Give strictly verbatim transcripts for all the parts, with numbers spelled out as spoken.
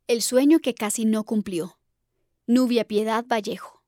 El sueño que casi no cumplió. Nubia Piedad Vallejo.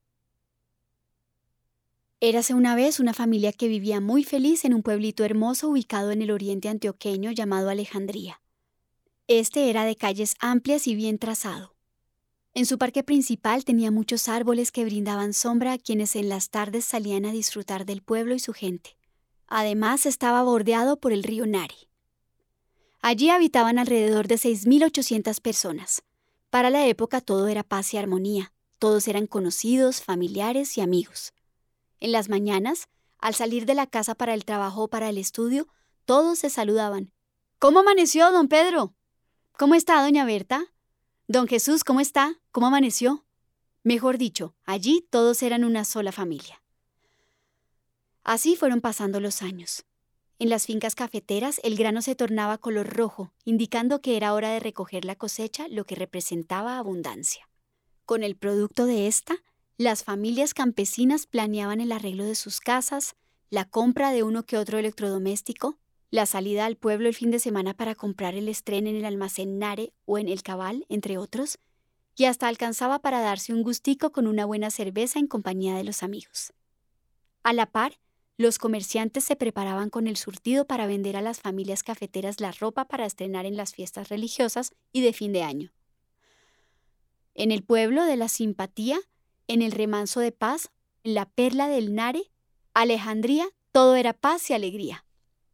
Érase una vez una familia que vivía muy feliz en un pueblito hermoso ubicado en el oriente antioqueño llamado Alejandría. Este era de calles amplias y bien trazado. En su parque principal tenía muchos árboles que brindaban sombra a quienes en las tardes salían a disfrutar del pueblo y su gente. Además, estaba bordeado por el río Nare. Allí habitaban alrededor de seis mil ochocientas personas. Para la época todo era paz y armonía. Todos eran conocidos, familiares y amigos. En las mañanas, al salir de la casa para el trabajo o para el estudio, todos se saludaban. ¿Cómo amaneció, don Pedro? ¿Cómo está, doña Berta? Don Jesús, ¿cómo está? ¿Cómo amaneció? Mejor dicho, allí todos eran una sola familia. Así fueron pasando los años. En las fincas cafeteras el grano se tornaba color rojo, indicando que era hora de recoger la cosecha, lo que representaba abundancia. Con el producto de esta, las familias campesinas planeaban el arreglo de sus casas, la compra de uno que otro electrodoméstico, la salida al pueblo el fin de semana para comprar el estreno en el almacén Nare o en el Cabal, entre otros, y hasta alcanzaba para darse un gustico con una buena cerveza en compañía de los amigos. A la par, los comerciantes se preparaban con el surtido para vender a las familias cafeteras la ropa para estrenar en las fiestas religiosas y de fin de año. En el pueblo de la Simpatía, en el Remanso de Paz, en la Perla del Nare, Alejandría, todo era paz y alegría.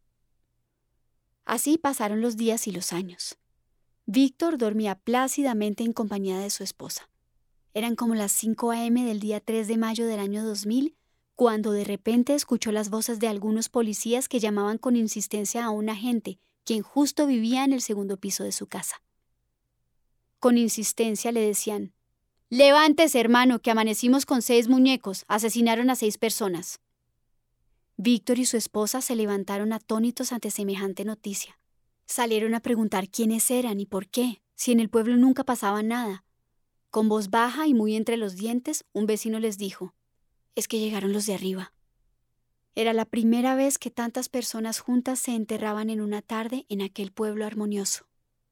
Así pasaron los días y los años. Víctor dormía plácidamente en compañía de su esposa. Eran como las cinco a eme del día tres de mayo del año dos mil, cuando de repente escuchó las voces de algunos policías que llamaban con insistencia a un agente, quien justo vivía en el segundo piso de su casa. Con insistencia le decían: «Levántese, hermano, que amanecimos con seis muñecos, asesinaron a seis personas». Víctor y su esposa se levantaron atónitos ante semejante noticia. Salieron a preguntar quiénes eran y por qué, si en el pueblo nunca pasaba nada. Con voz baja y muy entre los dientes, un vecino les dijo: «Es que llegaron los de arriba». Era la primera vez que tantas personas juntas se enterraban en una tarde en aquel pueblo armonioso.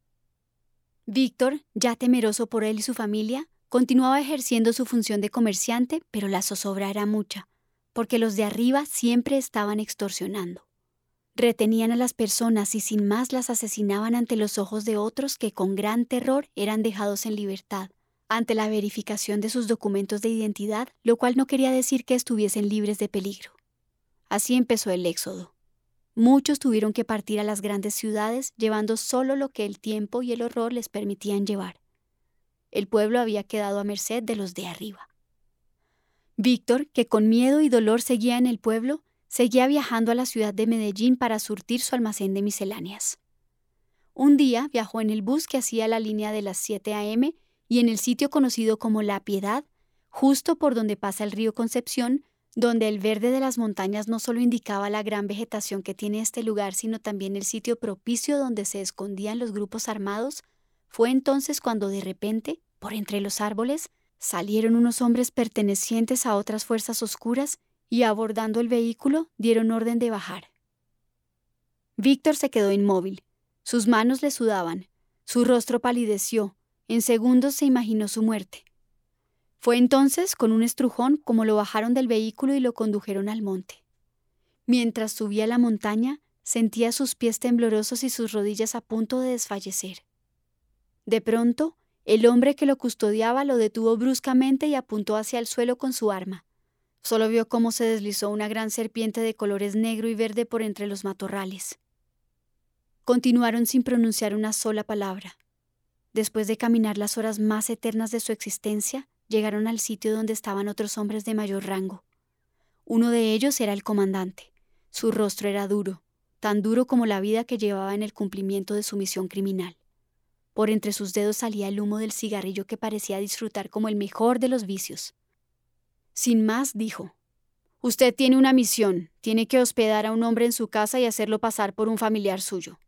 Víctor, ya temeroso por él y su familia, continuaba ejerciendo su función de comerciante, pero la zozobra era mucha, porque los de arriba siempre estaban extorsionando. Retenían a las personas y sin más las asesinaban ante los ojos de otros que con gran terror eran dejados en libertad, ante la verificación de sus documentos de identidad, lo cual no quería decir que estuviesen libres de peligro. Así empezó el éxodo. Muchos tuvieron que partir a las grandes ciudades llevando solo lo que el tiempo y el horror les permitían llevar. El pueblo había quedado a merced de los de arriba. Víctor, que con miedo y dolor seguía en el pueblo, seguía viajando a la ciudad de Medellín para surtir su almacén de misceláneas. Un día viajó en el bus que hacía la línea de las siete a eme y en el sitio conocido como La Piedad, justo por donde pasa el río Concepción, donde el verde de las montañas no solo indicaba la gran vegetación que tiene este lugar, sino también el sitio propicio donde se escondían los grupos armados, fue entonces cuando de repente, por entre los árboles, salieron unos hombres pertenecientes a otras fuerzas oscuras y, abordando el vehículo, dieron orden de bajar. Víctor se quedó inmóvil. Sus manos le sudaban, su rostro palideció, en segundos se imaginó su muerte. Fue entonces, con un estrujón, como lo bajaron del vehículo y lo condujeron al monte. Mientras subía la montaña, sentía sus pies temblorosos y sus rodillas a punto de desfallecer. De pronto, el hombre que lo custodiaba lo detuvo bruscamente y apuntó hacia el suelo con su arma. Solo vio cómo se deslizó una gran serpiente de colores negro y verde por entre los matorrales. Continuaron sin pronunciar una sola palabra. Después de caminar las horas más eternas de su existencia, llegaron al sitio donde estaban otros hombres de mayor rango. Uno de ellos era el comandante. Su rostro era duro, tan duro como la vida que llevaba en el cumplimiento de su misión criminal. Por entre sus dedos salía el humo del cigarrillo que parecía disfrutar como el mejor de los vicios. Sin más, dijo: «Usted tiene una misión, tiene que hospedar a un hombre en su casa y hacerlo pasar por un familiar suyo».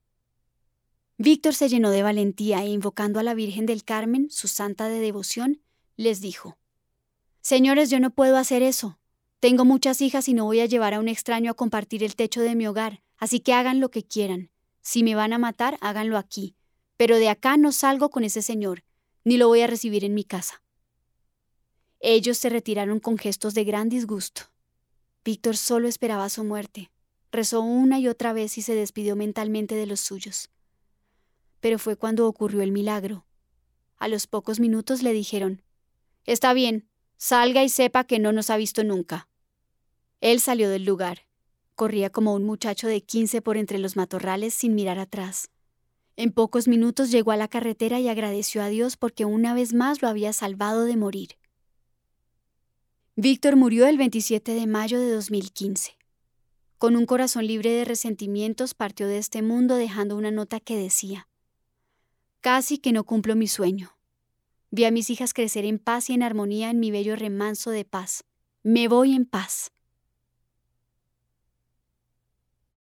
Víctor se llenó de valentía e invocando a la Virgen del Carmen, su santa de devoción, les dijo: «Señores, yo no puedo hacer eso. Tengo muchas hijas y no voy a llevar a un extraño a compartir el techo de mi hogar, así que hagan lo que quieran. Si me van a matar, háganlo aquí. pero de acá no salgo con ese señor, ni lo voy a recibir en mi casa. Ellos se retiraron con gestos de gran disgusto. Víctor solo esperaba su muerte. Rezó una y otra vez y se despidió mentalmente de los suyos. Pero fue cuando ocurrió el milagro. A los pocos minutos le dijeron: «Está bien, salga y sepa que no nos ha visto nunca». Él salió del lugar. Corría como un muchacho de quince por entre los matorrales sin mirar atrás. En pocos minutos llegó a la carretera y agradeció a Dios porque una vez más lo había salvado de morir. Víctor murió el veintisiete de mayo de dos mil quince. Con un corazón libre de resentimientos partió de este mundo dejando una nota que decía: «Casi que no cumplo mi sueño. Vi a mis hijas crecer en paz y en armonía en mi bello remanso de paz. Me voy en paz».